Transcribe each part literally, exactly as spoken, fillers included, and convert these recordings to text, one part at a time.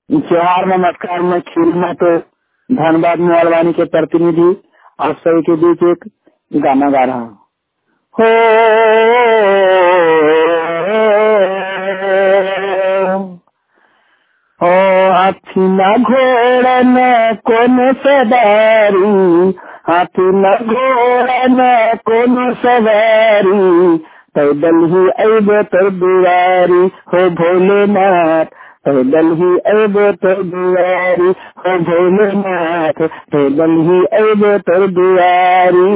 जोहार नमस्कार। मैं खीरमा तो धनबाद मोहलवानी के प्रतिनिधि आप सभी के बीच एक गाना गा रहा हूँ। हो हो हाथी न घोड़ा न कोनो सवारी, हाथी न घोड़ा न कोनो सवारी, पैदल ही अइबो तोर दुआरी हो भोलेनाथ, पैदल ही अइबो तोर दुआरी हो भोलेनाथ, पैदल ही अइबो तोर दुआरी।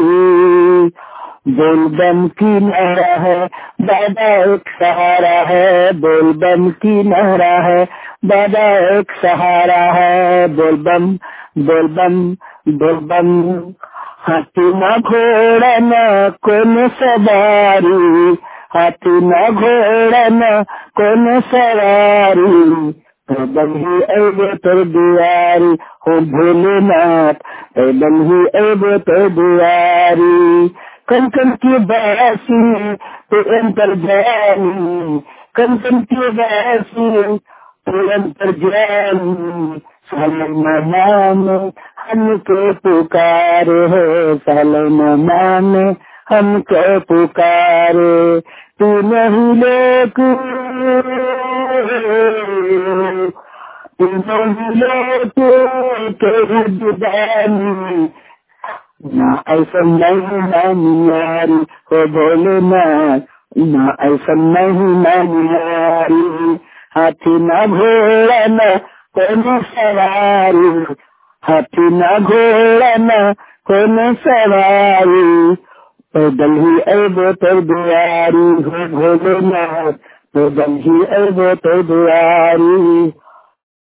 बोलबम की नारा है बाबा एक सहारा है, बोलबम की नारा है बाबा एक सहारा है, बोलबम बोलबम बोलबम। हाथी न घोड़ा न कोनो सवारी, हाथी न घोड़ा न कोनो सवारी, पैदल ही अइबो तोर दुआरी हो भोलेनाथ, पैदल ही अइबो तोर दुआरी। कन कन की बासी तो अंतर जानी, कन कन की बासी तो अंतर जानी, सलमा नाम हमको पुकारे हो, सलमा नाम हमको पुकारे। तू नहीं लोग तू नहीं लोग तेरी जुबानी, ना ऐसा नहीं नानी यारी हो भोलेनाथ, ना ऐसा नहीं नानी यारी। हाथी न घोड़ा न कोनो सवारी, हाथी न घोड़ा न कोनो सवारी, पैदल ही अइबो तोर दुआरी हो भोलेनाथ, पैदल ही अइबो तोर दुआरी।